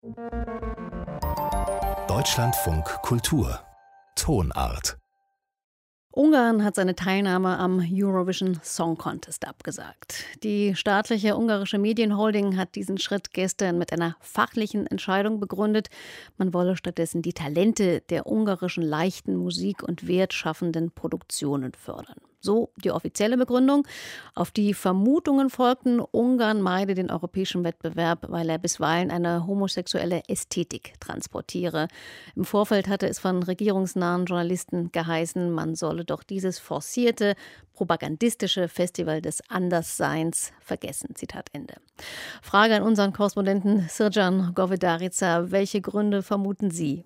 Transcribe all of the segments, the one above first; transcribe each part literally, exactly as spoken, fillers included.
Deutschlandfunk Kultur Tonart. Ungarn hat seine Teilnahme am Eurovision Song Contest abgesagt. Die staatliche ungarische Medienholding hat diesen Schritt gestern mit einer fachlichen Entscheidung begründet. Man wolle stattdessen die Talente der ungarischen leichten Musik und wertschaffenden Produktionen fördern. So die offizielle Begründung. Auf die Vermutungen folgten, Ungarn meide den europäischen Wettbewerb, weil er bisweilen eine homosexuelle Ästhetik transportiere. Im Vorfeld hatte es von regierungsnahen Journalisten geheißen, man solle doch dieses forcierte, propagandistische Festival des Andersseins vergessen. Zitat Ende. Frage an unseren Korrespondenten Srdjan Govedarica. Welche Gründe vermuten Sie?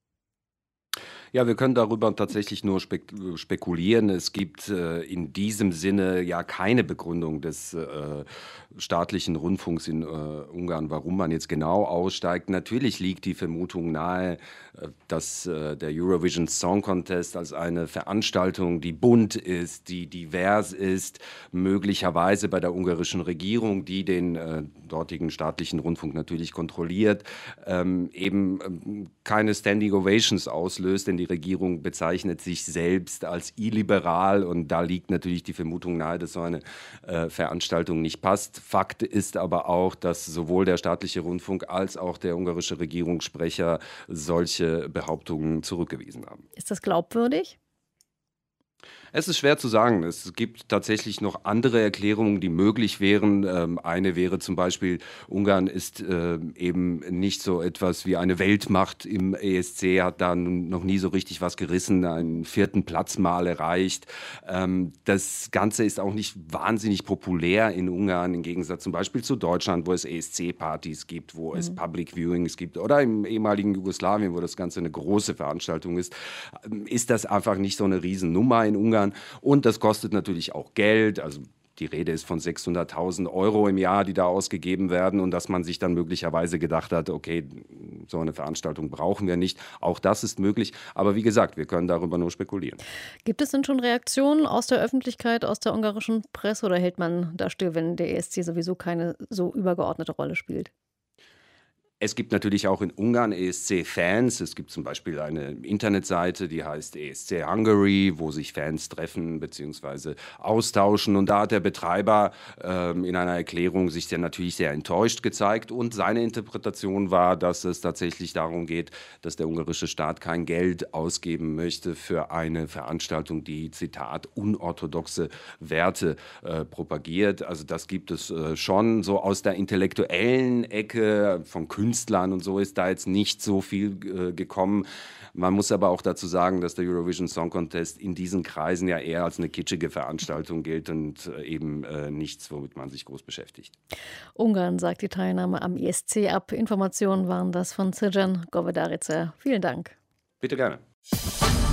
Ja, wir können darüber tatsächlich nur spek spekulieren. Es gibt äh, in diesem Sinne ja keine Begründung des äh, staatlichen Rundfunks in äh, Ungarn, warum man jetzt genau aussteigt. Natürlich liegt die Vermutung nahe, äh, dass äh, der Eurovision Song Contest als eine Veranstaltung, die bunt ist, die divers ist, möglicherweise bei der ungarischen Regierung, die den äh, dortigen staatlichen Rundfunk natürlich kontrolliert, ähm, eben ähm, keine Standing Ovations auslöst, denn die Regierung bezeichnet sich selbst als illiberal und da liegt natürlich die Vermutung nahe, dass so eine äh, Veranstaltung nicht passt. Fakt ist aber auch, dass sowohl der staatliche Rundfunk als auch der ungarische Regierungssprecher solche Behauptungen zurückgewiesen haben. Ist das glaubwürdig? Es ist schwer zu sagen. Es gibt tatsächlich noch andere Erklärungen, die möglich wären. Ähm, eine wäre zum Beispiel, Ungarn ist äh, eben nicht so etwas wie eine Weltmacht im E S C, hat da noch nie so richtig was gerissen, einen vierten Platz mal erreicht. Ähm, das Ganze ist auch nicht wahnsinnig populär in Ungarn, im Gegensatz zum Beispiel zu Deutschland, wo es E S C-Partys gibt, wo mhm. es Public Viewings gibt oder im ehemaligen Jugoslawien, wo das Ganze eine große Veranstaltung ist. Ist das einfach nicht so eine Riesennummer in Ungarn. Und das kostet natürlich auch Geld, also die Rede ist von sechshunderttausend Euro im Jahr, die da ausgegeben werden und dass man sich dann möglicherweise gedacht hat, okay, so eine Veranstaltung brauchen wir nicht. Auch das ist möglich, aber wie gesagt, wir können darüber nur spekulieren. Gibt es denn schon Reaktionen aus der Öffentlichkeit, aus der ungarischen Presse oder hält man da still, wenn der E S C sowieso keine so übergeordnete Rolle spielt? Es gibt natürlich auch in Ungarn E S C-Fans. Es gibt zum Beispiel eine Internetseite, die heißt E S C Hungary, wo sich Fans treffen bzw. austauschen. Und da hat der Betreiber ähm, in einer Erklärung sich sehr, natürlich sehr enttäuscht gezeigt. Und seine Interpretation war, dass es tatsächlich darum geht, dass der ungarische Staat kein Geld ausgeben möchte für eine Veranstaltung, die, Zitat, unorthodoxe Werte äh, propagiert. Also das gibt es äh, schon so aus der intellektuellen Ecke von Künstlern. Künstlern und so ist da jetzt nicht so viel äh, gekommen. Man muss aber auch dazu sagen, dass der Eurovision Song Contest in diesen Kreisen ja eher als eine kitschige Veranstaltung gilt und äh, eben äh, nichts, womit man sich groß beschäftigt. Ungarn sagt die Teilnahme am E S C ab. Informationen waren das von Srdjan Govedarica. Vielen Dank. Bitte gerne.